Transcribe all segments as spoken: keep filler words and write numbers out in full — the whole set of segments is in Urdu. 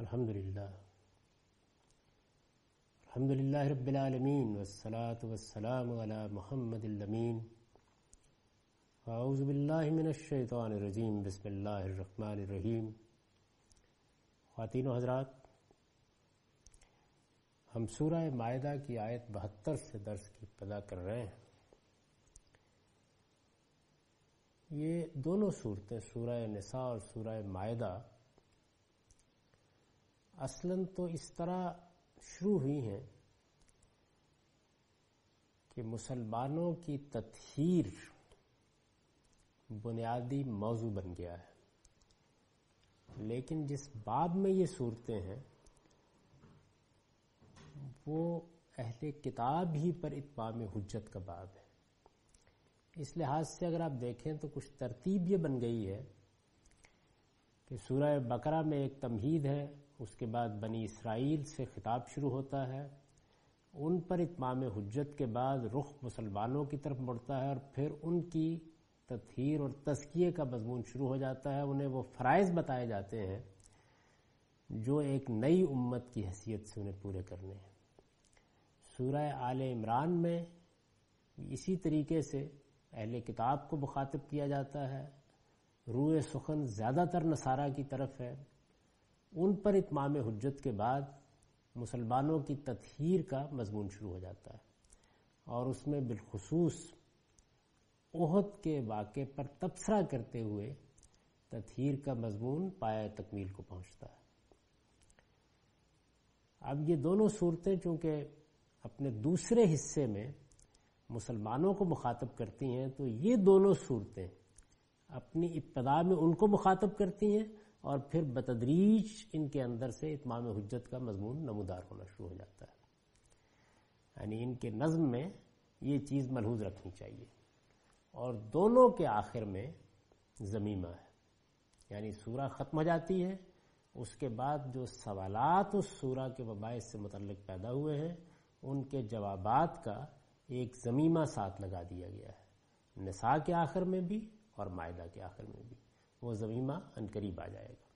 الحمدللہ الحمدللہ رب العالمین والصلاة والسلام علی محمد الامین اعوذ باللہ من الشیطان الرجیم بسم اللہ الرحمن الرحیم۔ خواتین و حضرات، ہم سورہ مائدہ کی آیت بہتر سے درس کی ابتدا کر رہے ہیں۔ یہ دونوں صورتیں سورہ نساء اور سورہ مائدہ اصلاً تو اس طرح شروع ہوئی ہیں کہ مسلمانوں کی تطہیر بنیادی موضوع بن گیا ہے، لیکن جس باب میں یہ صورتیں ہیں وہ اہل کتاب ہی پر اتمام حجت کا باب ہے۔ اس لحاظ سے اگر آپ دیکھیں تو کچھ ترتیب یہ بن گئی ہے کہ سورہ بقرہ میں ایک تمہید ہے، اس کے بعد بنی اسرائیل سے خطاب شروع ہوتا ہے، ان پر اتمام حجت کے بعد رخ مسلمانوں کی طرف مڑتا ہے اور پھر ان کی تطہیر اور تزکیے کا مضمون شروع ہو جاتا ہے۔ انہیں وہ فرائض بتائے جاتے ہیں جو ایک نئی امت کی حیثیت سے انہیں پورے کرنے ہیں۔ سورہ آل عمران میں اسی طریقے سے اہل کتاب کو مخاطب کیا جاتا ہے، روئے سخن زیادہ تر نصارہ کی طرف ہے، ان پر اتمام حجت کے بعد مسلمانوں کی تطہیر کا مضمون شروع ہو جاتا ہے، اور اس میں بالخصوص احد کے واقعے پر تبصرہ کرتے ہوئے تطہیر کا مضمون پایہ تکمیل کو پہنچتا ہے۔ اب یہ دونوں صورتیں چونکہ اپنے دوسرے حصے میں مسلمانوں کو مخاطب کرتی ہیں، تو یہ دونوں صورتیں اپنی ابتدا میں ان کو مخاطب کرتی ہیں اور پھر بتدریج ان کے اندر سے اتمام حجت کا مضمون نمودار ہونا شروع ہو جاتا ہے۔ یعنی ان کے نظم میں یہ چیز ملحوظ رکھنی چاہیے۔ اور دونوں کے آخر میں ضمیمہ ہے، یعنی سورہ ختم ہو جاتی ہے، اس کے بعد جو سوالات اس سورہ کے مباحث سے متعلق پیدا ہوئے ہیں ان کے جوابات کا ایک ضمیمہ ساتھ لگا دیا گیا ہے، نساء کے آخر میں بھی اور مائدہ کے آخر میں بھی۔ وہ ضمیمہ عنقریب آ جائے گا۔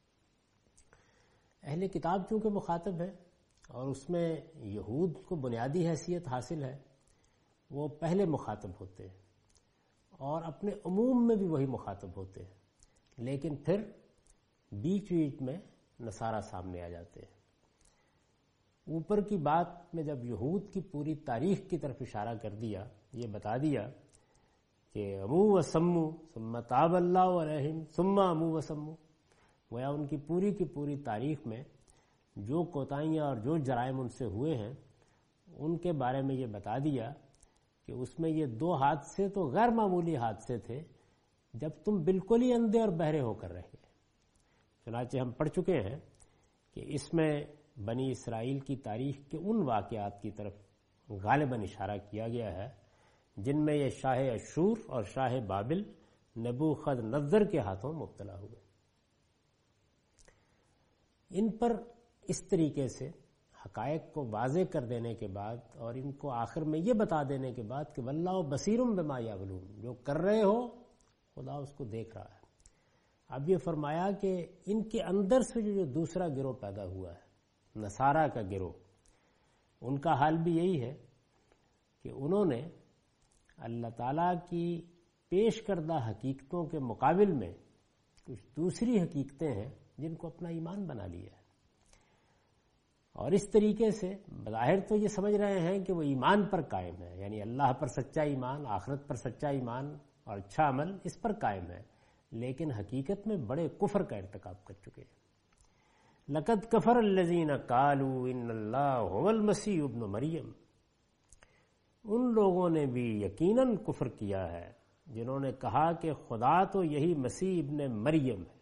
اہل کتاب چونکہ مخاطب ہے اور اس میں یہود کو بنیادی حیثیت حاصل ہے، وہ پہلے مخاطب ہوتے ہیں اور اپنے عموم میں بھی وہی مخاطب ہوتے ہیں، لیکن پھر بیچ بیچ میں نصارہ سامنے آ جاتے ہیں۔ اوپر کی بات میں جب یہود کی پوری تاریخ کی طرف اشارہ کر دیا، یہ بتا دیا کہ امو و سمو ثم تاب اللہ علیہم ثم امو و سمو، گویا ان کی پوری کی پوری تاریخ میں جو کوتاہیاں اور جو جرائم ان سے ہوئے ہیں ان کے بارے میں یہ بتا دیا کہ اس میں یہ دو حادثے تو غیر معمولی حادثے تھے جب تم بالکل ہی اندھے اور بہرے ہو کر رہ گئے۔ چنانچہ ہم پڑھ چکے ہیں کہ اس میں بنی اسرائیل کی تاریخ کے ان واقعات کی طرف غالباً اشارہ کیا گیا ہے جن میں یہ شاہ اشور اور شاہ بابل نبوخذ نصر کے ہاتھوں مبتلا ہوئے۔ ان پر اس طریقے سے حقائق کو واضح کر دینے کے بعد اور ان کو آخر میں یہ بتا دینے کے بعد کہ واللہ بصیر بما یعملون، جو کر رہے ہو خدا اس کو دیکھ رہا ہے۔ اب یہ فرمایا کہ ان کے اندر سے جو دوسرا گروہ پیدا ہوا ہے، نصارہ کا گروہ، ان کا حال بھی یہی ہے کہ انہوں نے اللہ تعالیٰ کی پیش کردہ حقیقتوں کے مقابل میں کچھ دوسری حقیقتیں ہیں جن کو اپنا ایمان بنا لیا ہے، اور اس طریقے سے بظاہر تو یہ سمجھ رہے ہیں کہ وہ ایمان پر قائم ہے، یعنی اللہ پر سچا ایمان، آخرت پر سچا ایمان اور اچھا عمل اس پر قائم ہے، لیکن حقیقت میں بڑے کفر کا ارتکاب کر چکے ہیں۔ لقد کفر الذین قالوا ان اللہ هو المسیح ابن مریم، ان لوگوں نے بھی یقیناً کفر کیا ہے جنہوں نے کہا کہ خدا تو یہی مسیح ابن مریم ہے۔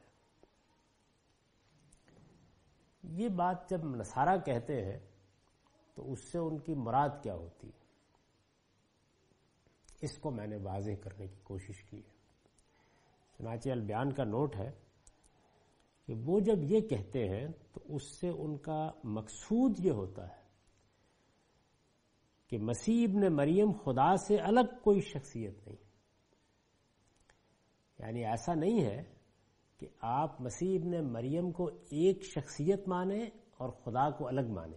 یہ بات جب نصارہ کہتے ہیں تو اس سے ان کی مراد کیا ہوتی ہے، اس کو میں نے واضح کرنے کی کوشش کی ہے۔ چنانچہ البیان کا نوٹ ہے کہ وہ جب یہ کہتے ہیں تو اس سے ان کا مقصود یہ ہوتا ہے کہ مسیح ابن مریم خدا سے الگ کوئی شخصیت نہیں، یعنی ایسا نہیں ہے کہ آپ مسیح ابن مریم کو ایک شخصیت مانیں اور خدا کو الگ مانیں.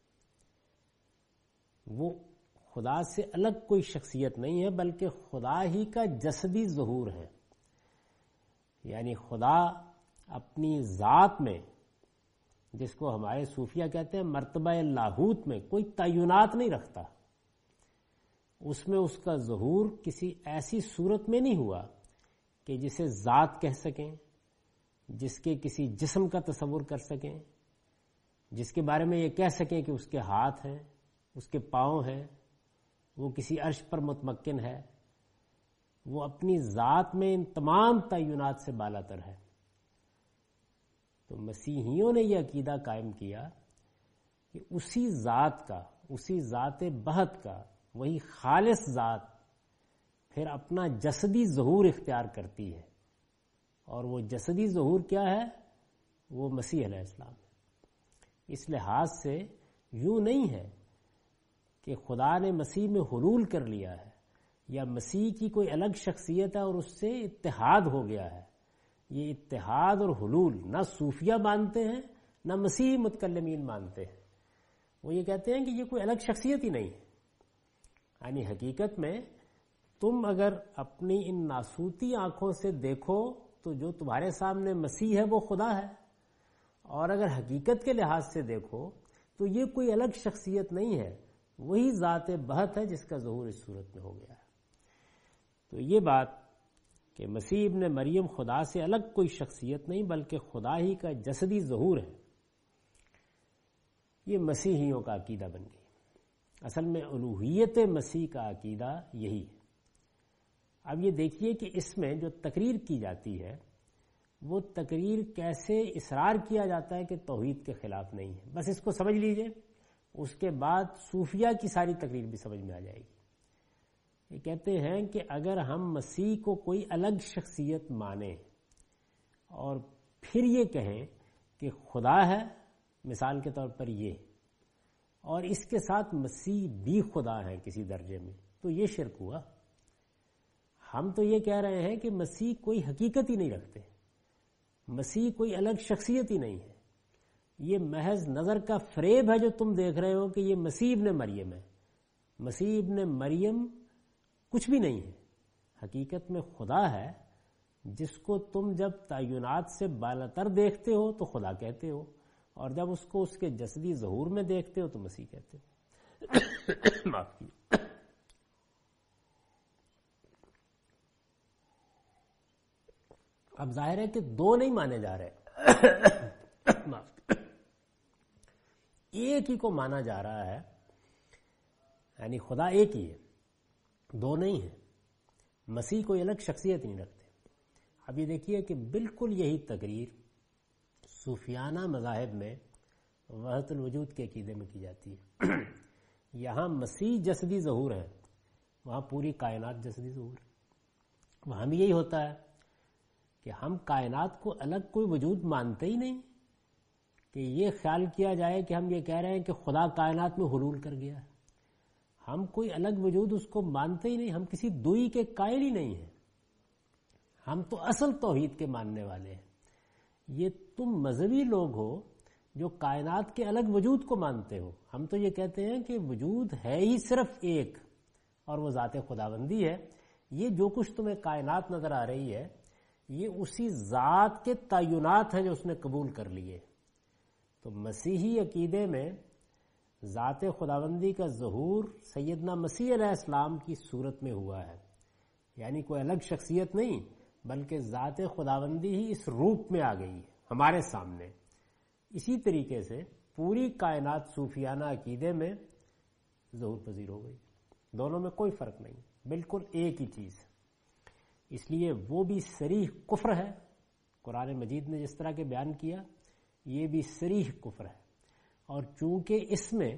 وہ خدا سے الگ کوئی شخصیت نہیں ہے بلکہ خدا ہی کا جسدی ظہور ہے. یعنی خدا اپنی ذات میں، جس کو ہمارے صوفیہ کہتے ہیں مرتبہ لاہوت میں، کوئی تعینات نہیں رکھتا. اس میں اس کا ظہور کسی ایسی صورت میں نہیں ہوا کہ جسے ذات کہہ سکیں، جس کے کسی جسم کا تصور کر سکیں، جس کے بارے میں یہ کہہ سکیں کہ اس کے ہاتھ ہیں، اس کے پاؤں ہیں، وہ کسی عرش پر متمکن ہے. وہ اپنی ذات میں ان تمام تعینات سے بالا تر ہے. تو مسیحیوں نے یہ عقیدہ قائم کیا کہ اسی ذات کا، اسی ذات بہت کا، وہی خالص ذات پھر اپنا جسدی ظہور اختیار کرتی ہے. اور وہ جسدی ظہور کیا ہے؟ وہ مسیح علیہ السلام ہے. اس لحاظ سے یوں نہیں ہے کہ خدا نے مسیح میں حلول کر لیا ہے یا مسیح کی کوئی الگ شخصیت ہے اور اس سے اتحاد ہو گیا ہے. یہ اتحاد اور حلول نہ صوفیہ مانتے ہیں نہ مسیحی متکلمین مانتے ہیں. وہ یہ کہتے ہیں کہ یہ کوئی الگ شخصیت ہی نہیں ہے. یعنی حقیقت میں تم اگر اپنی ان ناسوتی آنکھوں سے دیکھو تو جو تمہارے سامنے مسیح ہے وہ خدا ہے، اور اگر حقیقت کے لحاظ سے دیکھو تو یہ کوئی الگ شخصیت نہیں ہے، وہی ذات بہت ہے جس کا ظہور اس صورت میں ہو گیا ہے. تو یہ بات کہ مسیح ابن مریم خدا سے الگ کوئی شخصیت نہیں بلکہ خدا ہی کا جسدی ظہور ہے، یہ مسیحیوں کا عقیدہ بن گئی. اصل میں الوہیت مسیح کا عقیدہ یہی ہے. اب یہ دیکھیے کہ اس میں جو تقریر کی جاتی ہے وہ تقریر کیسے اصرار کیا جاتا ہے کہ توحید کے خلاف نہیں ہے. بس اس کو سمجھ لیجئے، اس کے بعد صوفیہ کی ساری تقریر بھی سمجھ میں آ جائے گی. یہ کہتے ہیں کہ اگر ہم مسیح کو کوئی الگ شخصیت مانیں اور پھر یہ کہیں کہ خدا ہے، مثال کے طور پر یہ، اور اس کے ساتھ مسیح بھی خدا ہے کسی درجے میں، تو یہ شرک ہوا. ہم تو یہ کہہ رہے ہیں کہ مسیح کوئی حقیقت ہی نہیں رکھتے، مسیح کوئی الگ شخصیت ہی نہیں ہے. یہ محض نظر کا فریب ہے جو تم دیکھ رہے ہو کہ یہ مسیح ابن مریم ہے. مسیح ابن مریم کچھ بھی نہیں ہے، حقیقت میں خدا ہے جس کو تم جب تعینات سے بالاتر دیکھتے ہو تو خدا کہتے ہو، اور جب اس کو اس کے جسدی ظہور میں دیکھتے ہو تو مسیح کہتے ہو. معاف کیجیے. اب ظاہر ہے کہ دو نہیں مانے جا رہے، ایک ہی کو مانا جا رہا ہے. یعنی خدا ایک ہی ہے، دو نہیں ہے. مسیح کوئی الگ شخصیت نہیں رکھتے. اب یہ دیکھیے کہ بالکل یہی تقریر صوفیانہ مذاہب میں وحدت الوجود کے عقیدے میں کی جاتی ہے. یہاں مسیح جسدی ظہور ہے، وہاں پوری کائنات جسدی ظہور ہے. وہاں بھی یہی ہوتا ہے کہ ہم کائنات کو الگ کوئی وجود مانتے ہی نہیں کہ یہ خیال کیا جائے کہ ہم یہ کہہ رہے ہیں کہ خدا کائنات میں حلول کر گیا ہے. ہم کوئی الگ وجود اس کو مانتے ہی نہیں، ہم کسی دوئی کے قائل ہی نہیں ہیں. ہم تو اصل توحید کے ماننے والے ہیں. یہ تم مذہبی لوگ ہو جو کائنات کے الگ وجود کو مانتے ہو. ہم تو یہ کہتے ہیں کہ وجود ہے ہی صرف ایک، اور وہ ذات خداوندی ہے. یہ جو کچھ تمہیں کائنات نظر آ رہی ہے یہ اسی ذات کے تعینات ہیں جو اس نے قبول کر لیے. تو مسیحی عقیدے میں ذات خداوندی کا ظہور سیدنا مسیح علیہ السلام کی صورت میں ہوا ہے. یعنی کوئی الگ شخصیت نہیں بلکہ ذات خداوندی ہی اس روپ میں آ گئی ہے ہمارے سامنے. اسی طریقے سے پوری کائنات صوفیانہ عقیدے میں ظہور پذیر ہو گئی. دونوں میں کوئی فرق نہیں، بالکل ایک ہی چیز ہے. اس لیے وہ بھی صریح کفر ہے. قرآن مجید نے جس طرح کے بیان کیا یہ بھی صریح کفر ہے. اور چونکہ اس میں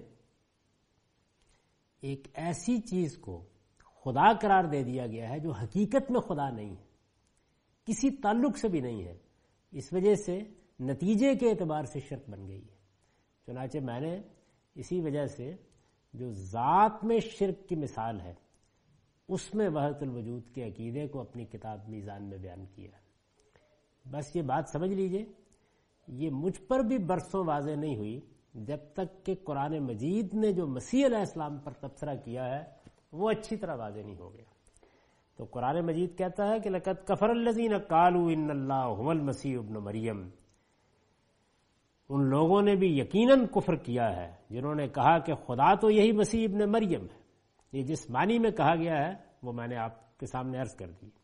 ایک ایسی چیز کو خدا قرار دے دیا گیا ہے جو حقیقت میں خدا نہیں ہے، کسی تعلق سے بھی نہیں ہے، اس وجہ سے نتیجے کے اعتبار سے شرک بن گئی ہے. چنانچہ میں نے اسی وجہ سے جو ذات میں شرک کی مثال ہے اس میں وحدت الوجود کے عقیدے کو اپنی کتاب میزان میں بیان کیا. بس یہ بات سمجھ لیجئے، یہ مجھ پر بھی برسوں واضح نہیں ہوئی جب تک کہ قرآن مجید نے جو مسیح علیہ السلام پر تبصرہ کیا ہے وہ اچھی طرح واضح نہیں ہو گیا۔ تو قرآن مجید کہتا ہے کہ لقد کفر الذین قالوا ان اللہ هو المسیح ابن مریم، ان لوگوں نے بھی یقیناً کفر کیا ہے جنہوں نے کہا کہ خدا تو یہی مسیح ابن مریم ہے۔ یہ جس معنی میں کہا گیا ہے وہ میں نے آپ کے سامنے عرض کر دی،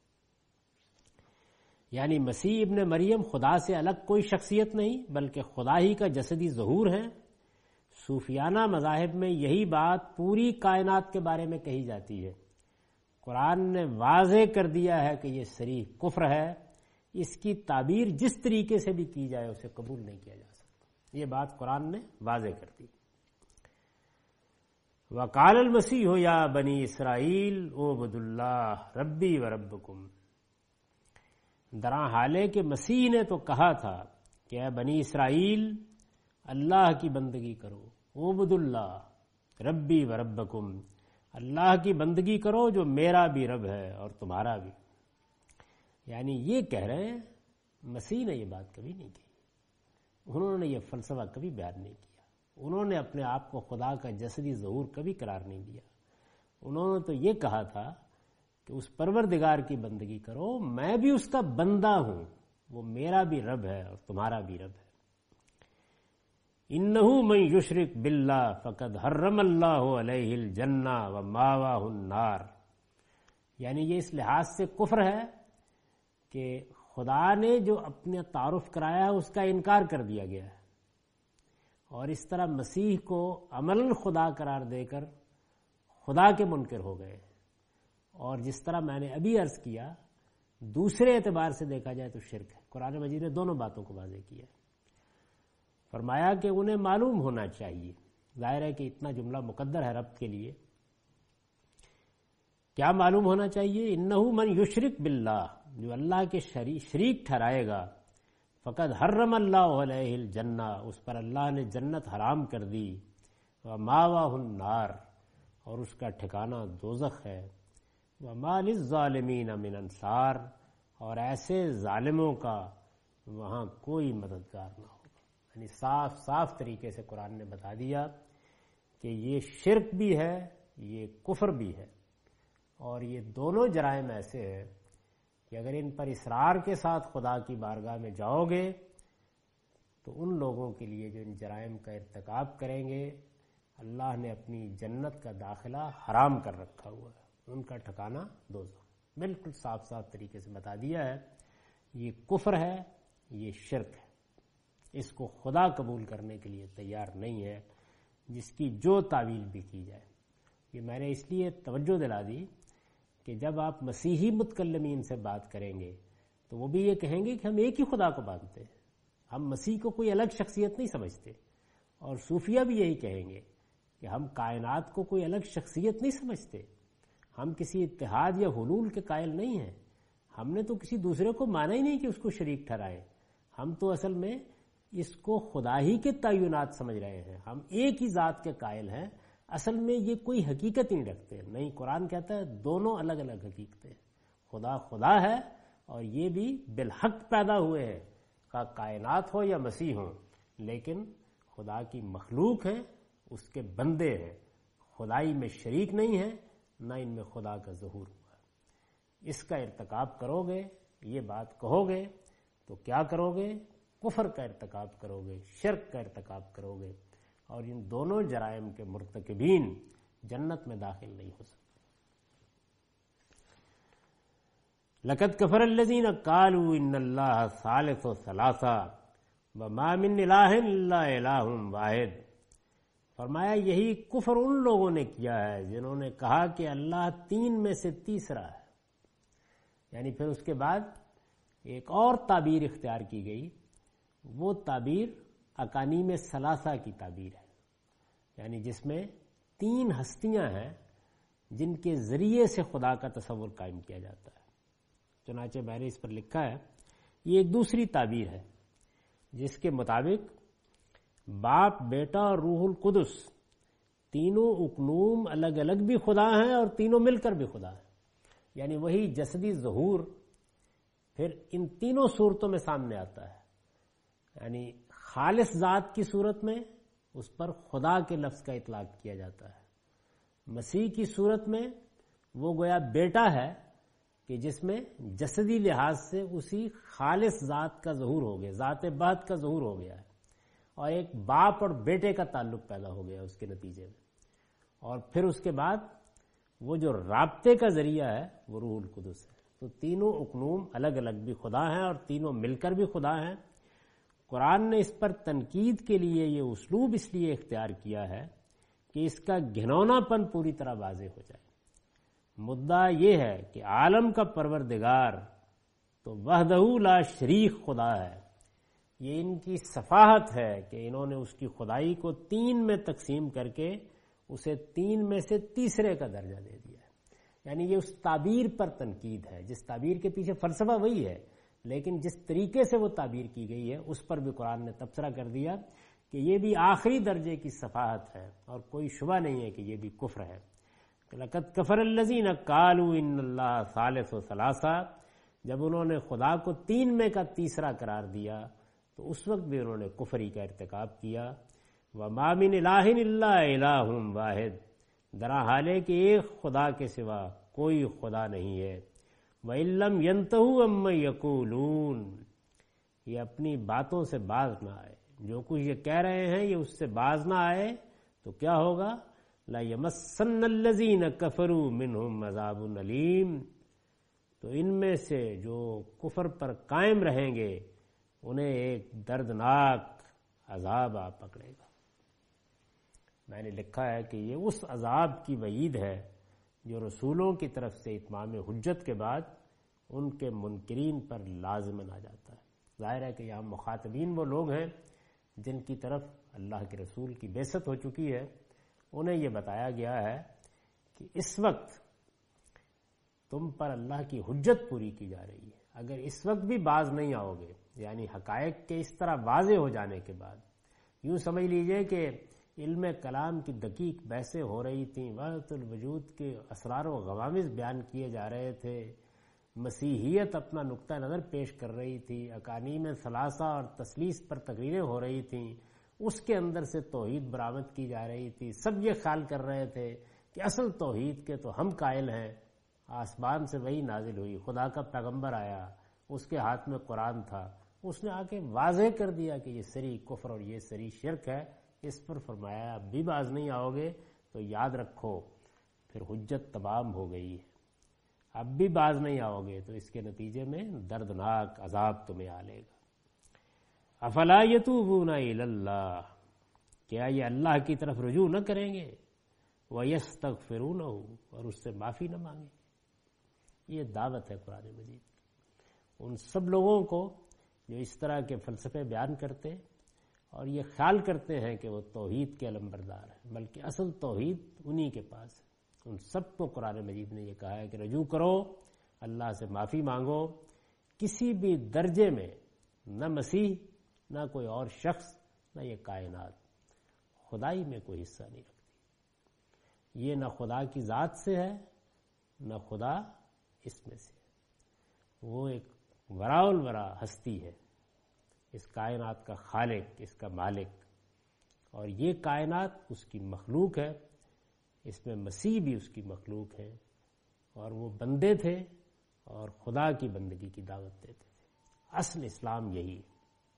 یعنی مسیح ابن مریم خدا سے الگ کوئی شخصیت نہیں بلکہ خدا ہی کا جسدی ظہور ہے۔ صوفیانہ مذاہب میں یہی بات پوری کائنات کے بارے میں کہی جاتی ہے۔ قرآن نے واضح کر دیا ہے کہ یہ صریح کفر ہے، اس کی تعبیر جس طریقے سے بھی کی جائے اسے قبول نہیں کیا جا سکتا، یہ بات قرآن نے واضح کر دی۔ وقال المسیح یا بنی اسرائیل اعبدوا اللہ ربی و ربکم، درا حالے کہ مسیح نے تو کہا تھا کہ اے بنی اسرائیل اللہ کی بندگی کرو، اعبدوا اللہ ربی و ربکم، اللہ کی بندگی کرو جو میرا بھی رب ہے اور تمہارا بھی۔ یعنی یہ کہہ رہے ہیں مسیح نے یہ بات کبھی نہیں کی، انہوں نے یہ فلسفہ کبھی بیان نہیں کیا، انہوں نے اپنے آپ کو خدا کا جسدی ظہور کبھی قرار نہیں دیا۔ انہوں نے تو یہ کہا تھا کہ اس پروردگار کی بندگی کرو، میں بھی اس کا بندہ ہوں، وہ میرا بھی رب ہے اور تمہارا بھی رب ہے۔ انہو من یشرک باللہ فقد حرم اللہ علیہ الجنہ وماواہ النار، یعنی یہ اس لحاظ سے کفر ہے کہ خدا نے جو اپنا تعارف کرایا ہے اس کا انکار کر دیا گیا ہے، اور اس طرح مسیح کو عملاً خدا قرار دے کر خدا کے منکر ہو گئے۔ اور جس طرح میں نے ابھی عرض کیا دوسرے اعتبار سے دیکھا جائے تو شرک ہے۔ قرآن مجید نے دونوں باتوں کو واضح کیا ہے، فرمایا کہ انہیں معلوم ہونا چاہیے، ظاہر ہے کہ اتنا جملہ مقدر ہے رب کے لیے، کیا معلوم ہونا چاہیے؟ انہو من یشرک باللہ، جو اللہ کے شریک ٹھہرائے گا، فقد حرم اللہ علیہ الجنہ، اس پر اللہ نے جنت حرام کر دی، وماواہ النار، اور اس کا ٹھکانہ دوزخ ہے، وما للظالمین من انصار، اور ایسے ظالموں کا وہاں کوئی مددگار نہ ہوگا۔ یعنی صاف صاف طریقے سے قرآن نے بتا دیا کہ یہ شرک بھی ہے، یہ کفر بھی ہے، اور یہ دونوں جرائم ایسے ہیں کہ اگر ان پر اصرار کے ساتھ خدا کی بارگاہ میں جاؤ گے تو ان لوگوں کے لیے جو ان جرائم کا ارتکاب کریں گے اللہ نے اپنی جنت کا داخلہ حرام کر رکھا ہوا ہے، ان کا ٹھکانہ دوزخ۔ بالکل صاف صاف طریقے سے بتا دیا ہے یہ کفر ہے، یہ شرک ہے، اس کو خدا قبول کرنے کے لیے تیار نہیں ہے، جس کی جو تعویل بھی کی جائے۔ یہ میں نے اس لیے توجہ دلا دی کہ جب آپ مسیحی متکلمین سے بات کریں گے تو وہ بھی یہ کہیں گے کہ ہم ایک ہی خدا کو مانتے ہیں، ہم مسیح کو کوئی الگ شخصیت نہیں سمجھتے، اور صوفیہ بھی یہی کہیں گے کہ ہم کائنات کو کوئی الگ شخصیت نہیں سمجھتے، ہم کسی اتحاد یا حلول کے قائل نہیں ہیں، ہم نے تو کسی دوسرے کو مانا ہی نہیں کہ اس کو شریک ٹھہرائے، ہم تو اصل میں اس کو خدا ہی کے تعینات سمجھ رہے ہیں، ہم ایک ہی ذات کے قائل ہیں، اصل میں یہ کوئی حقیقت نہیں رکھتے۔ نہیں، قرآن کہتا ہے دونوں الگ الگ حقیقتیں، خدا خدا ہے اور یہ بھی بالحق پیدا ہوئے ہیں، کا کائنات ہو یا مسیح ہو، لیکن خدا کی مخلوق ہے، اس کے بندے ہیں، خدائی میں شریک نہیں ہے، نہ ان میں خدا کا ظہور ہوا۔ اس کا ارتکاب کرو گے، یہ بات کہو گے تو کیا کرو گے؟ کفر کا ارتکاب کرو گے، شرک کا ارتکاب کرو گے، اور ان دونوں جرائم کے مرتکبین جنت میں داخل نہیں ہو سکتے۔ لقد کفر الذین قالوا ان اللہ ثالث ثلاثہ وما من الہ الا الہ واحد، فرمایا یہی کفر ان لوگوں نے کیا ہے جنہوں نے کہا کہ اللہ تین میں سے تیسرا ہے۔ یعنی پھر اس کے بعد ایک اور تعبیر اختیار کی گئی، وہ تعبیر اکانیم ثلاثہ کی تعبیر ہے، یعنی جس میں تین ہستیاں ہیں جن کے ذریعے سے خدا کا تصور قائم کیا جاتا ہے۔ چنانچہ میں نے اس پر لکھا ہے یہ ایک دوسری تعبیر ہے جس کے مطابق باپ، بیٹا اور روح القدس تینوں اقنوم الگ الگ بھی خدا ہیں اور تینوں مل کر بھی خدا ہیں، یعنی وہی جسدی ظہور پھر ان تینوں صورتوں میں سامنے آتا ہے، یعنی خالص ذات کی صورت میں اس پر خدا کے لفظ کا اطلاق کیا جاتا ہے، مسیح کی صورت میں وہ گویا بیٹا ہے کہ جس میں جسدی لحاظ سے اسی خالص ذات کا ظہور ہو گیا، ذات بات کا ظہور ہو گیا ہے، اور ایک باپ اور بیٹے کا تعلق پیدا ہو گیا اس کے نتیجے میں، اور پھر اس کے بعد وہ جو رابطے کا ذریعہ ہے وہ روح القدس ہے۔ تو تینوں اقنوم الگ الگ بھی خدا ہیں اور تینوں مل کر بھی خدا ہیں۔ قرآن نے اس پر تنقید کے لیے یہ اسلوب اس لیے اختیار کیا ہے کہ اس کا گھنونا پن پوری طرح واضح ہو جائے۔ مدعا یہ ہے کہ عالم کا پروردگار تو وحدہ لا شریک خدا ہے، یہ ان کی صفاحت ہے کہ انہوں نے اس کی خدائی کو تین میں تقسیم کر کے اسے تین میں سے تیسرے کا درجہ دے دیا ہے۔ یعنی یہ اس تعبیر پر تنقید ہے، جس تعبیر کے پیچھے فلسفہ وہی ہے، لیکن جس طریقے سے وہ تعبیر کی گئی ہے اس پر بھی قرآن نے تبصرہ کر دیا کہ یہ بھی آخری درجے کی صفاحت ہے اور کوئی شبہ نہیں ہے کہ یہ بھی کفر ہے۔ لَقَدْ كَفَرَ الَّذِينَ قَالُوا إِنَّ اللَّهَ ثَالِثُ ثَلَاثَةٍ، جب انہوں نے خدا کو تین میں کا تیسرا قرار دیا تو اس وقت بھی انہوں نے کفری کا ارتکاب کیا۔ وَمَا مِنْ إِلَٰهٍ إِلَّا إِلَٰهٌ وَاحِدٌ، درا حال ہے کہ ایک خدا کے سوا کوئی خدا نہیں ہے۔ وَإِن لَّمْ يَنْتَهُوا عَمَّا يَقُولُونَ، یہ اپنی باتوں سے باز نہ آئے، جو کچھ یہ کہہ رہے ہیں یہ اس سے باز نہ آئے تو کیا ہوگا؟ لَا يَمَسَّنَّ الَّذِينَ كَفَرُوا مِنْهُمْ عَذَابٌ أَلِيمٌ، تو ان میں سے جو کفر پر قائم رہیں گے انہیں ایک دردناک عذاب آ پکڑے گا۔ میں نے لکھا ہے کہ یہ اس عذاب کی وعید ہے جو رسولوں کی طرف سے اتمام حجت کے بعد ان کے منکرین پر لازماً آ جاتا ہے۔ ظاہر ہے کہ یہاں مخاطبین وہ لوگ ہیں جن کی طرف اللہ کے رسول کی بعثت ہو چکی ہے، انہیں یہ بتایا گیا ہے کہ اس وقت تم پر اللہ کی حجت پوری کی جا رہی ہے، اگر اس وقت بھی باز نہیں آؤ گے، یعنی حقائق کے اس طرح واضح ہو جانے کے بعد، یوں سمجھ لیجئے کہ علم کلام کی دقیق بحثیں ہو رہی تھیں، وحدت الوجود کے اسرار و غوامض بیان کیے جا رہے تھے، مسیحیت اپنا نقطہ نظر پیش کر رہی تھی، اقانیم ثلاثہ اور تثلیث پر تقریریں ہو رہی تھیں، اس کے اندر سے توحید برآمد کی جا رہی تھی، سب یہ خیال کر رہے تھے کہ اصل توحید کے تو ہم قائل ہیں، آسمان سے وہی نازل ہوئی، خدا کا پیغمبر آیا، اس کے ہاتھ میں قرآن تھا، اس نے آ کے واضح کر دیا کہ یہ سری کفر اور یہ سری شرک ہے۔ اس پر فرمایا اب بھی باز نہیں آؤ گے تو یاد رکھو پھر حجت تمام ہو گئی ہے، اب بھی باز نہیں آؤ گے تو اس کے نتیجے میں دردناک عذاب تمہیں آ لے گا۔ افلا یتوبون الی اللہ، کیا یہ اللہ کی طرف رجوع نہ کریں گے؟ ویستغفرونہ، اور اس سے معافی نہ مانگیں گے۔ یہ دعوت ہے قرآن مجید ان سب لوگوں کو جو اس طرح کے فلسفے بیان کرتے اور یہ خیال کرتے ہیں کہ وہ توحید کے علمبردار ہیں، بلکہ اصل توحید انہی کے پاس ہے۔ ان سب کو قرآن مجید نے یہ کہا ہے کہ رجوع کرو، اللہ سے معافی مانگو۔ کسی بھی درجے میں نہ مسیح، نہ کوئی اور شخص، نہ یہ کائنات خدائی میں کوئی حصہ نہیں رکھتی۔ یہ نہ خدا کی ذات سے ہے، نہ خدا اس میں سے ہے۔ وہ ایک وراء الورا ہستی ہے، اس کائنات کا خالق، اس کا مالک، اور یہ کائنات اس کی مخلوق ہے، اس میں مسیح بھی اس کی مخلوق ہے، اور وہ بندے تھے اور خدا کی بندگی کی دعوت دیتے تھے۔ اصل اسلام یہی ہے۔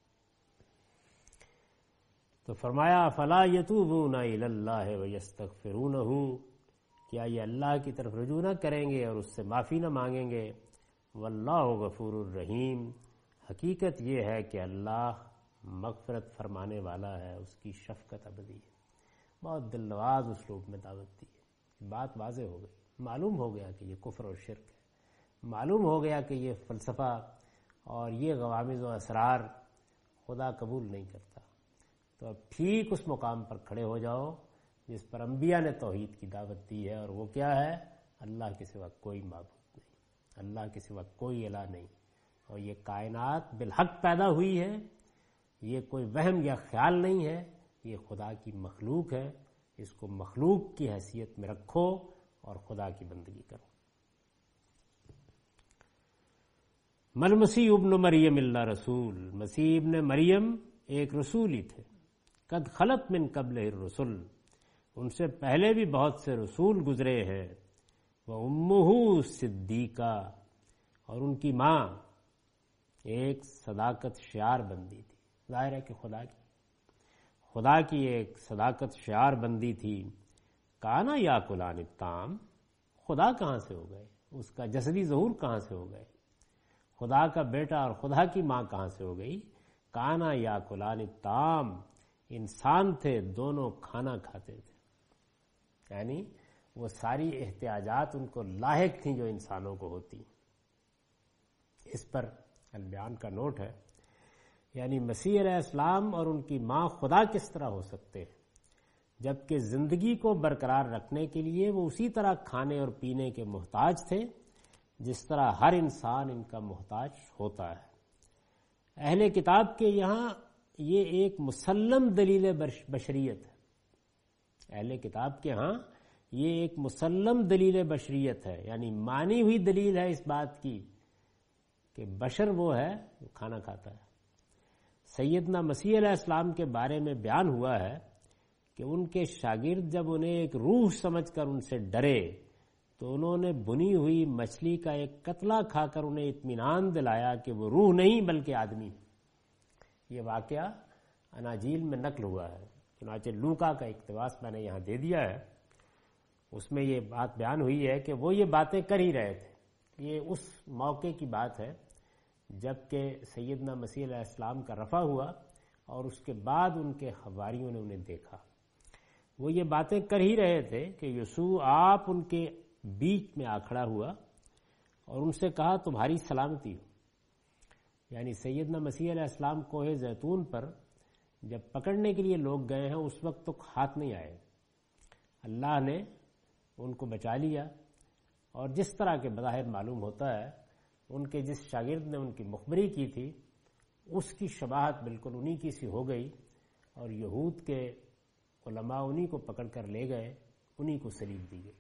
تو فرمایا فلا یتوبون الی اللہ ویستغفرونہ، کیا یہ اللہ کی طرف رجوع نہ کریں گے اور اس سے معافی نہ مانگیں گے؟ واللہ غفور الرحیم، حقیقت یہ ہے کہ اللہ مغفرت فرمانے والا ہے، اس کی شفقت ابدی ہے۔ بہت دل نواز اسلوب میں دعوت دی ہے، بات واضح ہو گئی، معلوم ہو گیا کہ یہ کفر اور شرک ہے، معلوم ہو گیا کہ یہ فلسفہ اور یہ غوامض و اسرار خدا قبول نہیں کرتا۔ تو اب ٹھیک اس مقام پر کھڑے ہو جاؤ جس پر انبیاء نے توحید کی دعوت دی ہے، اور وہ کیا ہے؟ اللہ کے سوا کوئی معبود نہیں، اللہ کے سوا کوئی الہ نہیں، اور یہ کائنات بالحق پیدا ہوئی ہے، یہ کوئی وہم یا خیال نہیں ہے، یہ خدا کی مخلوق ہے، اس کو مخلوق کی حیثیت میں رکھو اور خدا کی بندگی کرو۔ مل مسیح ابن مریم اللہ رسول، مسیح ابن مریم ایک رسول ہی تھے، قد خلط من قبل الرسل، ان سے پہلے بھی بہت سے رسول گزرے ہیں، وَأُمُّهُ صدیقہ، اور ان کی ماں ایک صداقت شعار بندی تھی۔ ظاہر ہے کہ خدا کی خدا کی ایک صداقت شعار بندی تھی۔ کانا یا کلان الطعام، خدا کہاں سے ہو گئے، اس کا جسدی ظہور کہاں سے ہو گئے، خدا کا بیٹا اور خدا کی ماں کہاں سے ہو گئی۔ کانا یا کلان الطعام، انسان تھے، دونوں کھانا کھاتے تھے، یعنی وہ ساری احتیاجات ان کو لاحق تھیں جو انسانوں کو ہوتی۔ اس پر البیان کا نوٹ ہے، یعنی مسیح علیہ السلام اور ان کی ماں خدا کس طرح ہو سکتے ہیں، جبکہ زندگی کو برقرار رکھنے کے لیے وہ اسی طرح کھانے اور پینے کے محتاج تھے جس طرح ہر انسان ان کا محتاج ہوتا ہے۔ اہل کتاب کے یہاں یہ ایک مسلم دلیل بشریت ہے، اہل کتاب کے ہاں یہ ایک مسلم دلیل بشریت ہے، یعنی مانی ہوئی دلیل ہے اس بات کی کہ بشر وہ ہے جو کھانا کھاتا ہے۔ سیدنا مسیح علیہ السلام کے بارے میں بیان ہوا ہے کہ ان کے شاگرد جب انہیں ایک روح سمجھ کر ان سے ڈرے تو انہوں نے بنی ہوئی مچھلی کا ایک قطلہ کھا کر انہیں اطمینان دلایا کہ وہ روح نہیں بلکہ آدمی ہے۔ یہ واقعہ اناجیل میں نقل ہوا ہے، چنانچہ لوکا کا اقتباس میں نے یہاں دے دیا ہے، اس میں یہ بات بیان ہوئی ہے کہ وہ یہ باتیں کر ہی رہے تھے۔ یہ اس موقع کی بات ہے جب کہ سیدنا مسیح علیہ السلام کا رفع ہوا اور اس کے بعد ان کے حواریوں نے انہیں دیکھا۔ وہ یہ باتیں کر ہی رہے تھے کہ یسوع آپ ان کے بیچ میں آ کھڑا ہوا اور ان سے کہا تمہاری سلامتی ہو۔ یعنی سیدنا مسیح علیہ السلام کوہ زیتون پر جب پکڑنے کے لیے لوگ گئے ہیں اس وقت تو ہاتھ نہیں آئے، اللہ نے ان کو بچا لیا، اور جس طرح کے بظاہر معلوم ہوتا ہے ان کے جس شاگرد نے ان کی مخبری کی تھی اس کی شباہت بالکل انہی کی سی ہو گئی، اور یہود کے علماء انہی کو پکڑ کر لے گئے، انہی کو صلیب دی گئی۔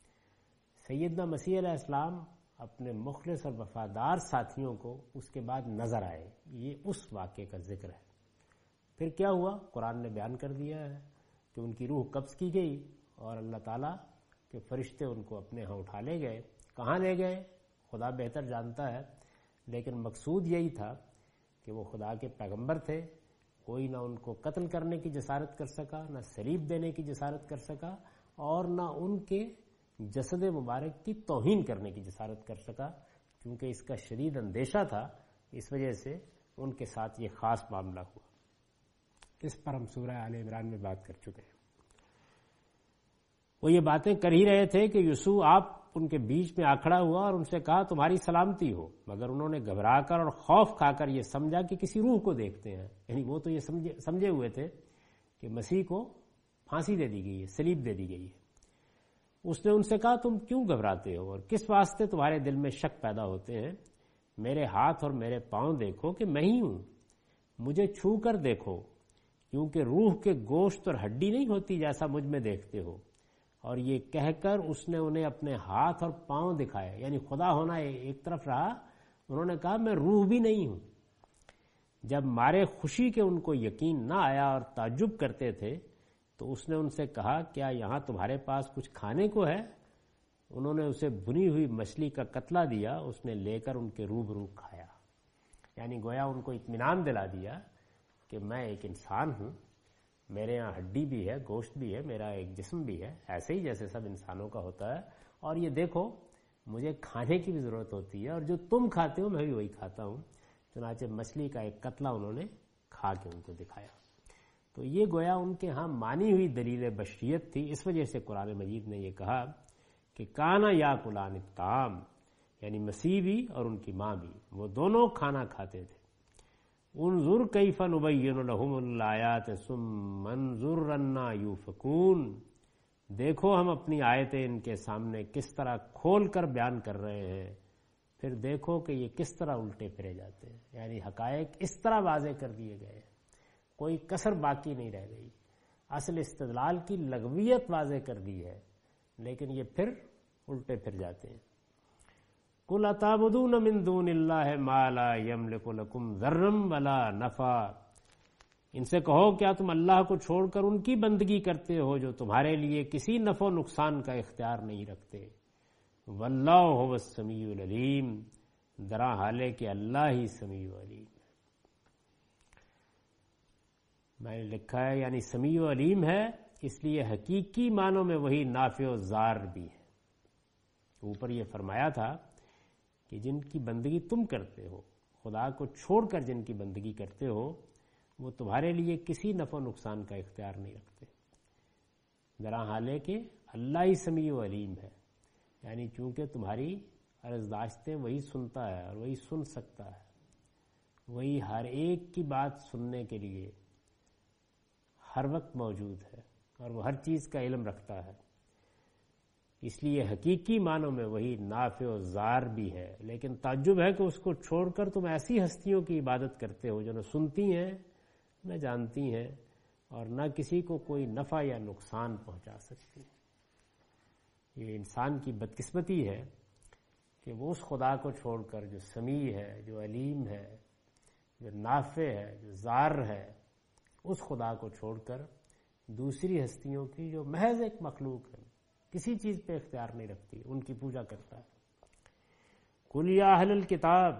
سیدنا مسیح علیہ السلام اپنے مخلص اور وفادار ساتھیوں کو اس کے بعد نظر آئے، یہ اس واقعے کا ذکر ہے۔ پھر کیا ہوا، قرآن نے بیان کر دیا ہے کہ ان کی روح قبض کی گئی اور اللہ تعالیٰ کہ فرشتے ان کو اپنے ہاں اٹھا لے گئے۔ کہاں لے گئے خدا بہتر جانتا ہے، لیکن مقصود یہی تھا کہ وہ خدا کے پیغمبر تھے، کوئی نہ ان کو قتل کرنے کی جسارت کر سکا، نہ صلیب دینے کی جسارت کر سکا، اور نہ ان کے جسد مبارک کی توہین کرنے کی جسارت کر سکا، کیونکہ اس کا شدید اندیشہ تھا، اس وجہ سے ان کے ساتھ یہ خاص معاملہ ہوا۔ اس پر ہم سورہ آل عمران میں بات کر چکے ہیں۔ وہ یہ باتیں کر ہی رہے تھے کہ یسوع آپ ان کے بیچ میں آ کھڑا ہوا اور ان سے کہا تمہاری سلامتی ہو، مگر انہوں نے گھبرا کر اور خوف کھا کر یہ سمجھا کہ کسی روح کو دیکھتے ہیں، یعنی وہ تو یہ سمجھے سمجھے ہوئے تھے کہ مسیح کو پھانسی دے دی گئی ہے، صلیب دے دی گئی ہے۔ اس نے ان سے کہا تم کیوں گھبراتے ہو اور کس واسطے تمہارے دل میں شک پیدا ہوتے ہیں؟ میرے ہاتھ اور میرے پاؤں دیکھو کہ میں ہی ہوں، مجھے چھو کر دیکھو، کیونکہ روح کے گوشت اور ہڈی نہیں ہوتی جیسا مجھ میں دیکھتے ہو۔ اور یہ کہہ کر اس نے انہیں اپنے ہاتھ اور پاؤں دکھائے، یعنی خدا ہونا ایک طرف رہا، انہوں نے کہا میں روح بھی نہیں ہوں۔ جب مارے خوشی کے ان کو یقین نہ آیا اور تعجب کرتے تھے تو اس نے ان سے کہا کیا یہاں تمہارے پاس کچھ کھانے کو ہے؟ انہوں نے اسے بنی ہوئی مچھلی کا قطلہ دیا، اس نے لے کر ان کے روبرو کھایا، یعنی گویا ان کو اطمینان دلا دیا کہ میں ایک انسان ہوں، میرے یہاں ہڈی بھی ہے، گوشت بھی ہے، میرا ایک جسم بھی ہے، ایسے ہی جیسے سب انسانوں کا ہوتا ہے، اور یہ دیکھو مجھے کھانے کی بھی ضرورت ہوتی ہے، اور جو تم کھاتے ہو میں بھی وہی کھاتا ہوں۔ چنانچہ مچھلی کا ایک قطلہ انہوں نے کھا کے ان کو دکھایا۔ تو یہ گویا ان کے ہاں مانی ہوئی دلیل بشریت تھی، اس وجہ سے قرآن مجید نے یہ کہا کہ کانا یا کلان الطعام، یعنی مسیح بھی اور ان کی ماں بھی، وہ دونوں کھانا کھاتے تھے۔ انظر کیف نبین لہم الآیات ثم انظر انا یوفکون، دیکھو ہم اپنی آیتیں ان کے سامنے کس طرح کھول کر بیان کر رہے ہیں، پھر دیکھو کہ یہ کس طرح الٹے پھرے جاتے ہیں، یعنی حقائق اس طرح واضح کر دیے گئے، کوئی کسر باقی نہیں رہ گئی، اصل استدلال کی لغویت واضح کر دی ہے، لیکن یہ پھر الٹے پھر جاتے ہیں۔ قل اتعبدون من دون اللہ ما لا یملک لکم ضرا ولا نفع، ان سے کہو کیا تم اللہ کو چھوڑ کر ان کی بندگی کرتے ہو جو تمہارے لیے کسی نفع و نقصان کا اختیار نہیں رکھتے؟ واللہ هو السمیع العلیم، درا حال ہے کہ اللہ ہی سمیع و علیم ہے۔ میں نے لکھا ہے یعنی سمیع و علیم ہے، اس لیے حقیقی معنوں میں وہی نافع و ضار بھی ہے۔ اوپر یہ فرمایا تھا کہ جن کی بندگی تم کرتے ہو، خدا کو چھوڑ کر جن کی بندگی کرتے ہو، وہ تمہارے لیے کسی نفع و نقصان کا اختیار نہیں رکھتے، درا حال ہے کہ اللہ ہی سمیع و علیم ہے، یعنی چونکہ تمہاری عرضداشتیں وہی سنتا ہے اور وہی سن سکتا ہے، وہی ہر ایک کی بات سننے کے لیے ہر وقت موجود ہے اور وہ ہر چیز کا علم رکھتا ہے، اس لیے حقیقی معنوں میں وہی نافع و ضار بھی ہے۔ لیکن تعجب ہے کہ اس کو چھوڑ کر تم ایسی ہستیوں کی عبادت کرتے ہو جو نہ سنتی ہیں نہ جانتی ہیں اور نہ کسی کو کوئی نفع یا نقصان پہنچا سکتی۔ یہ انسان کی بدقسمتی ہے کہ وہ اس خدا کو چھوڑ کر جو سمیع ہے، جو علیم ہے، جو نافع ہے، جو ضار ہے، اس خدا کو چھوڑ کر دوسری ہستیوں کی جو محض ایک مخلوق ہے، کسی چیز پہ اختیار نہیں رکھتی، ان کی پوجا کرتا ہے۔ قل یا اہل الکتاب،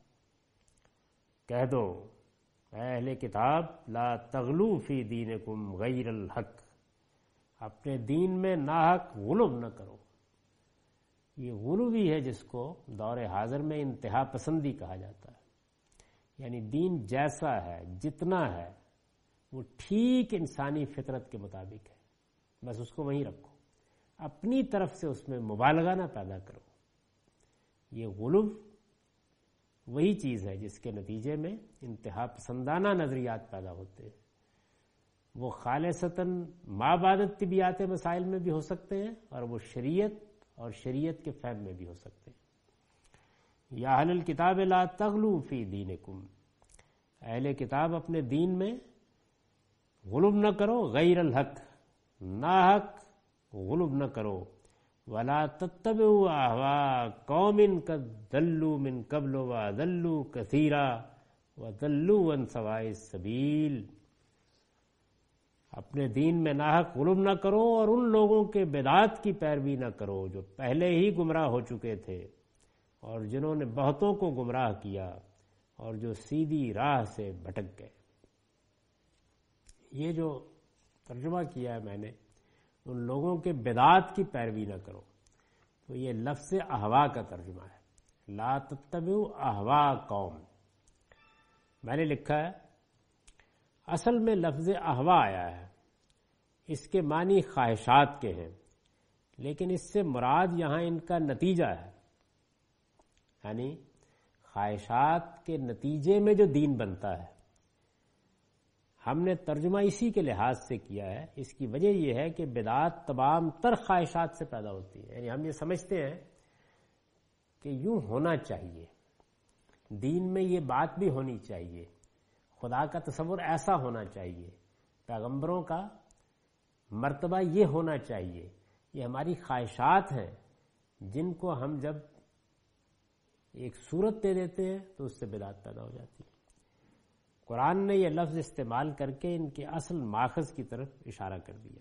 کہہ دو اے اہل کتاب، لا تغلو فی دینکم غیر الحق، اپنے دین میں ناحق غلو نہ کرو۔ یہ غلو بھی ہے جس کو دور حاضر میں انتہا پسندی کہا جاتا ہے، یعنی دین جیسا ہے، جتنا ہے، وہ ٹھیک انسانی فطرت کے مطابق ہے، بس اس کو وہیں رکھو، اپنی طرف سے اس میں مبالغہ نہ پیدا کرو۔ یہ غلو وہی چیز ہے جس کے نتیجے میں انتہا پسندانہ نظریات پیدا ہوتے ہیں۔ وہ خالصتاً مابعدت طبیعات مسائل میں بھی ہو سکتے ہیں اور وہ شریعت اور شریعت کے فہم میں بھی ہو سکتے ہیں۔ یا اہل الکتاب لا تغلو فی دینکم، اہل کتاب اپنے دین میں غلو نہ کرو، غیر الحق، ناحق غلو نہ کرو، ولا تتبعوا اہواء قوم قد ضلوا من قبل وضلوا کثیرا وضلوا عن سواء السبیل، اپنے دین میں ناحق غلو نہ کرو اور ان لوگوں کے بدعات کی پیروی نہ کرو جو پہلے ہی گمراہ ہو چکے تھے اور جنہوں نے بہتوں کو گمراہ کیا اور جو سیدھی راہ سے بھٹک گئے۔ یہ جو ترجمہ کیا ہے میں نے، ان لوگوں کے بدعات کی پیروی نہ کرو، تو یہ لفظ احوا کا ترجمہ ہے، لا تتبعوا احواء قوم۔ میں نے لکھا ہے اصل میں لفظ احوا آیا ہے، اس کے معنی خواہشات کے ہیں، لیکن اس سے مراد یہاں ان کا نتیجہ ہے، یعنی خواہشات کے نتیجے میں جو دین بنتا ہے۔ ہم نے ترجمہ اسی کے لحاظ سے کیا ہے، اس کی وجہ یہ ہے کہ بدعات تمام تر خواہشات سے پیدا ہوتی ہے، یعنی ہم یہ سمجھتے ہیں کہ یوں ہونا چاہیے، دین میں یہ بات بھی ہونی چاہیے، خدا کا تصور ایسا ہونا چاہیے، پیغمبروں کا مرتبہ یہ ہونا چاہیے۔ یہ ہماری خواہشات ہیں جن کو ہم جب ایک صورت دے دیتے ہیں تو اس سے بدعت پیدا ہو جاتی ہے۔ قرآن نے یہ لفظ استعمال کر کے ان کے اصل ماخذ کی طرف اشارہ کر دیا۔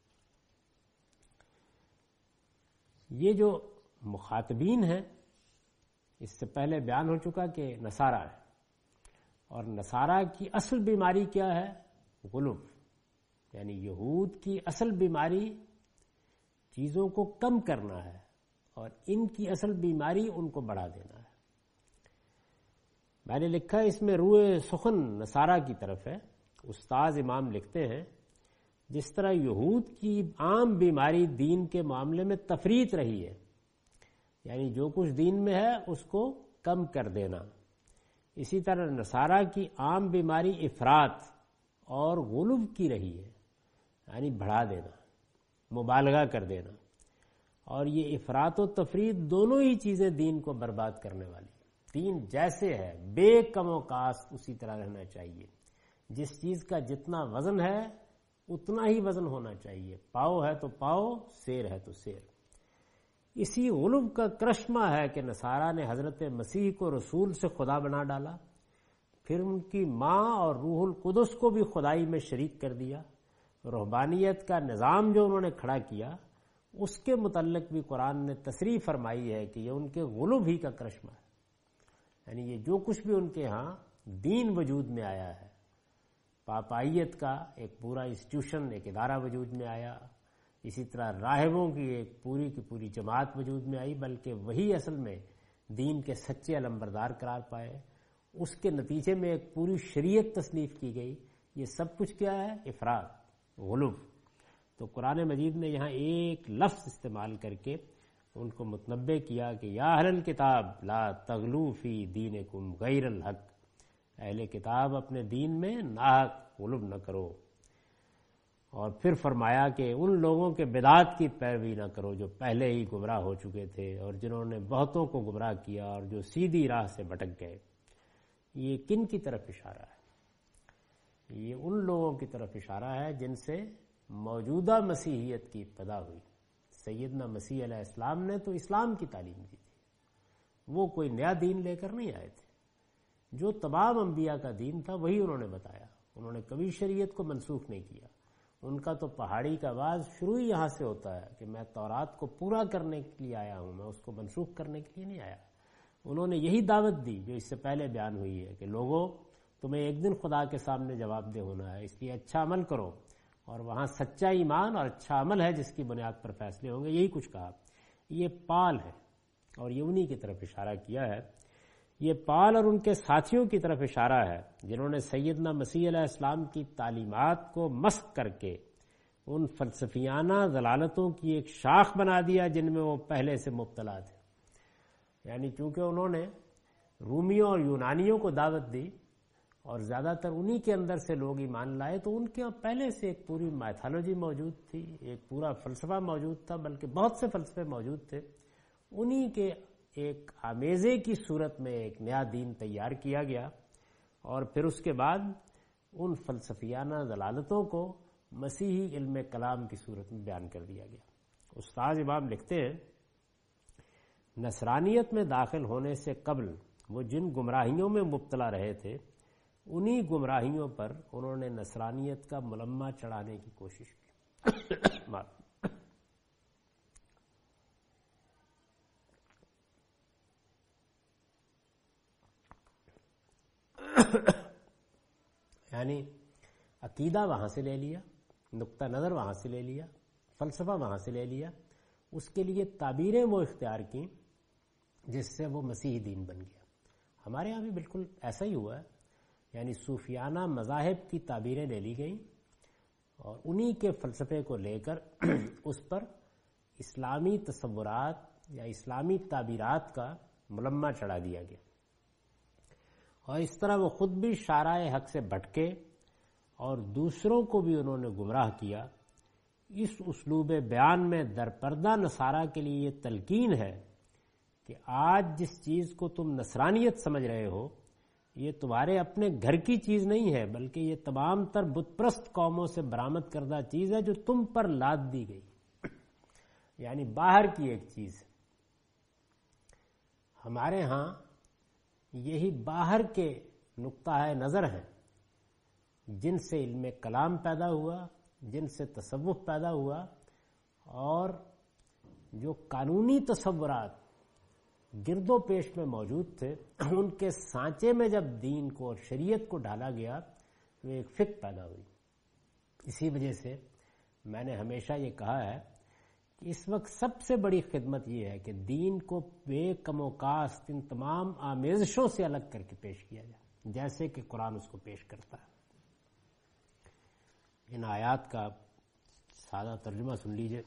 یہ جو مخاطبین ہیں، اس سے پہلے بیان ہو چکا کہ نصارہ ہے، اور نصارہ کی اصل بیماری کیا ہے؟ غلو، یعنی یہود کی اصل بیماری چیزوں کو کم کرنا ہے اور ان کی اصل بیماری ان کو بڑھا دینا ہے۔ میں نے لکھا اس میں روئے سخن نصارہ کی طرف ہے۔ استاذ امام لکھتے ہیں جس طرح یہود کی عام بیماری دین کے معاملے میں تفریط رہی ہے، یعنی جو کچھ دین میں ہے اس کو کم کر دینا، اسی طرح نصارہ کی عام بیماری افراط اور غلو کی رہی ہے، یعنی بڑھا دینا، مبالغہ کر دینا، اور یہ افراط و تفریط دونوں ہی چیزیں دین کو برباد کرنے والی۔ دین جیسے ہے بے کم و کاست اسی طرح رہنا چاہیے، جس چیز کا جتنا وزن ہے اتنا ہی وزن ہونا چاہیے، پاؤ ہے تو پاؤ، سیر ہے تو سیر۔ اسی غلو کا کرشمہ ہے کہ نصارہ نے حضرت مسیح کو رسول سے خدا بنا ڈالا، پھر ان کی ماں اور روح القدس کو بھی خدائی میں شریک کر دیا۔ رہبانیت کا نظام جو انہوں نے کھڑا کیا اس کے متعلق بھی قرآن نے تصریح فرمائی ہے کہ یہ ان کے غلو ہی کا کرشمہ ہے، یعنی یہ جو کچھ بھی ان کے ہاں دین وجود میں آیا ہے، پاپائیت کا ایک پورا انسٹیٹیوشن، ایک ادارہ وجود میں آیا، اسی طرح راہبوں کی ایک پوری کی پوری جماعت وجود میں آئی، بلکہ وہی اصل میں دین کے سچے علمبردار قرار پائے۔ اس کے نتیجے میں ایک پوری شریعت تصنیف کی گئی۔ یہ سب کچھ کیا ہے؟ افراد، غلو۔ تو قرآن مجید نے یہاں ایک لفظ استعمال کر کے ان کو متنبہ کیا کہ یا اہل الکتاب لا تغلو فی دینکم غیر الحق، اہل کتاب اپنے دین میں ناحق غلو نہ کرو۔ اور پھر فرمایا کہ ان لوگوں کے بدعات کی پیروی نہ کرو جو پہلے ہی گمراہ ہو چکے تھے اور جنہوں نے بہتوں کو گمراہ کیا اور جو سیدھی راہ سے بھٹک گئے۔ یہ کن کی طرف اشارہ ہے؟ یہ ان لوگوں کی طرف اشارہ ہے جن سے موجودہ مسیحیت کی ابتدا ہوئی۔ سیدنا مسیح علیہ السلام نے تو اسلام کی تعلیم دی تھی، وہ کوئی نیا دین لے کر نہیں آئے تھے۔ جو تمام انبیاء کا دین تھا وہی انہوں نے بتایا، انہوں نے کبھی شریعت کو منسوخ نہیں کیا۔ ان کا تو پہاڑی کا آواز شروع ہی یہاں سے ہوتا ہے کہ میں تورات کو پورا کرنے کے لیے آیا ہوں، میں اس کو منسوخ کرنے کے لیے نہیں آیا۔ انہوں نے یہی دعوت دی جو اس سے پہلے بیان ہوئی ہے کہ لوگوں تمہیں ایک دن خدا کے سامنے جواب دہ ہونا ہے، اس لیے اچھا عمل کرو، اور وہاں سچا ایمان اور اچھا عمل ہے جس کی بنیاد پر فیصلے ہوں گے۔ یہی کچھ کہا۔ یہ پال ہے اور یہ انہی کی طرف اشارہ کیا ہے۔ یہ پال اور ان کے ساتھیوں کی طرف اشارہ ہے جنہوں نے سیدنا مسیح علیہ السلام کی تعلیمات کو مسخ کر کے ان فلسفیانہ ضلالتوں کی ایک شاخ بنا دیا جن میں وہ پہلے سے مبتلا تھے۔ یعنی چونکہ انہوں نے رومیوں اور یونانیوں کو دعوت دی اور زیادہ تر انہی کے اندر سے لوگ ایمان لائے، تو ان کے پہلے سے ایک پوری میتھالوجی موجود تھی، ایک پورا فلسفہ موجود تھا، بلکہ بہت سے فلسفے موجود تھے۔ انہی کے ایک آمیزے کی صورت میں ایک نیا دین تیار کیا گیا، اور پھر اس کے بعد ان فلسفیانہ ضلالتوں کو مسیحی علم کلام کی صورت میں بیان کر دیا گیا۔ استاد امام لکھتے ہیں نصرانیت میں داخل ہونے سے قبل وہ جن گمراہیوں میں مبتلا رہے تھے، انہی گمراہیوں پر انہوں نے نصرانیت کا ملمہ چڑھانے کی کوشش کی۔ یعنی عقیدہ وہاں سے لے لیا، نقطہ نظر وہاں سے لے لیا، فلسفہ وہاں سے لے لیا، اس کے لیے تعبیریں وہ اختیار کی جس سے وہ مسیحی دین بن گیا۔ ہمارے ہاں بھی بالکل ایسا ہی ہوا ہے، یعنی صوفیانہ مذاہب کی تعبیریں لے لی گئیں اور انہی کے فلسفے کو لے کر اس پر اسلامی تصورات یا اسلامی تعبیرات کا ملمہ چڑھا دیا گیا، اور اس طرح وہ خود بھی شارع حق سے بھٹکے اور دوسروں کو بھی انہوں نے گمراہ کیا۔ اس اسلوب بیان میں درپردہ نصارہ کے لیے یہ تلقین ہے کہ آج جس چیز کو تم نصرانیت سمجھ رہے ہو یہ تمہارے اپنے گھر کی چیز نہیں ہے، بلکہ یہ تمام تر بت پرست قوموں سے برآمد کردہ چیز ہے جو تم پر لاد دی گئی، یعنی باہر کی ایک چیز۔ ہمارے ہاں یہی باہر کے نقطہ نظر ہیں جن سے علم کلام پیدا ہوا، جن سے تصوف پیدا ہوا، اور جو قانونی تصورات گرد و پیش میں موجود تھے ان کے سانچے میں جب دین کو اور شریعت کو ڈالا گیا تو ایک فکر پیدا ہوئی۔ اسی وجہ سے میں نے ہمیشہ یہ کہا ہے کہ اس وقت سب سے بڑی خدمت یہ ہے کہ دین کو بے کم و کاست ان تمام آمیزشوں سے الگ کر کے پیش کیا جائے جیسے کہ قرآن اس کو پیش کرتا ہے۔ ان آیات کا سادہ ترجمہ سن لیجئے۔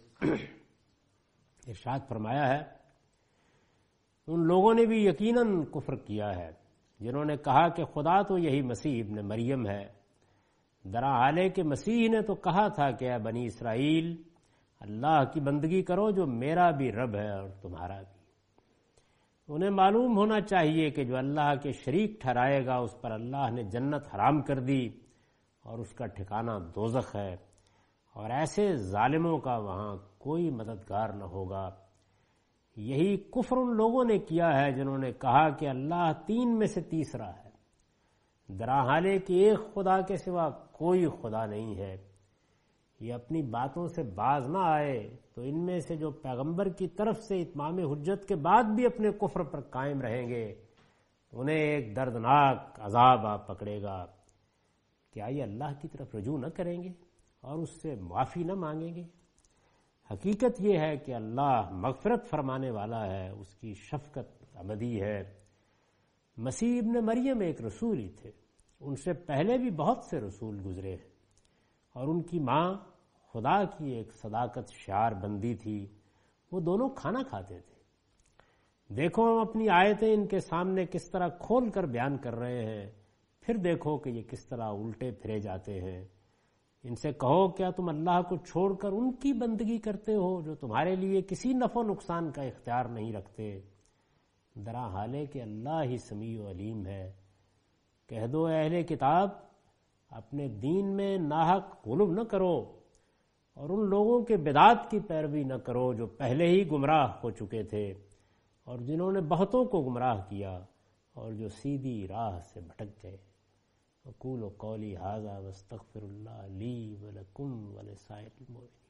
ارشاد فرمایا ہے ان لوگوں نے بھی یقیناً کفر کیا ہے جنہوں نے کہا کہ خدا تو یہی مسیح ابن مریم ہے، درا حالے کہ مسیح نے تو کہا تھا کہ اے بنی اسرائیل اللہ کی بندگی کرو جو میرا بھی رب ہے اور تمہارا بھی۔ انہیں معلوم ہونا چاہیے کہ جو اللہ کے شریک ٹھہرائے گا اس پر اللہ نے جنت حرام کر دی اور اس کا ٹھکانہ دوزخ ہے، اور ایسے ظالموں کا وہاں کوئی مددگار نہ ہوگا۔ یہی کفر ان لوگوں نے کیا ہے جنہوں نے کہا کہ اللہ تین میں سے تیسرا ہے، دراحالے کہ ایک خدا کے سوا کوئی خدا نہیں ہے۔ یہ اپنی باتوں سے باز نہ آئے تو ان میں سے جو پیغمبر کی طرف سے اتمام حجت کے بعد بھی اپنے کفر پر قائم رہیں گے انہیں ایک دردناک عذاب آ پکڑے گا۔ کیا یہ اللہ کی طرف رجوع نہ کریں گے اور اس سے معافی نہ مانگیں گے؟ حقیقت یہ ہے کہ اللہ مغفرت فرمانے والا ہے، اس کی شفقت ابدی ہے۔ مسیح ابن مریم ایک رسول ہی تھے، ان سے پہلے بھی بہت سے رسول گزرے ہیں، اور ان کی ماں خدا کی ایک صداقت شعار بندی تھی، وہ دونوں کھانا کھاتے تھے۔ دیکھو ہم اپنی آیتیں ان کے سامنے کس طرح کھول کر بیان کر رہے ہیں، پھر دیکھو کہ یہ کس طرح الٹے پھرے جاتے ہیں۔ ان سے کہو کیا تم اللہ کو چھوڑ کر ان کی بندگی کرتے ہو جو تمہارے لیے کسی نفع و نقصان کا اختیار نہیں رکھتے؟ درا حالے کہ اللہ ہی سمیع و علیم ہے۔ کہہ دو اے اہل کتاب، اپنے دین میں ناحق غلو نہ کرو اور ان لوگوں کے بدعات کی پیروی نہ کرو جو پہلے ہی گمراہ ہو چکے تھے اور جنہوں نے بہتوں کو گمراہ کیا اور جو سیدھی راہ سے بھٹک گئے۔ اقول قولی ھذا واستغفر اللہ لی ولکم ولسائر المؤمنین۔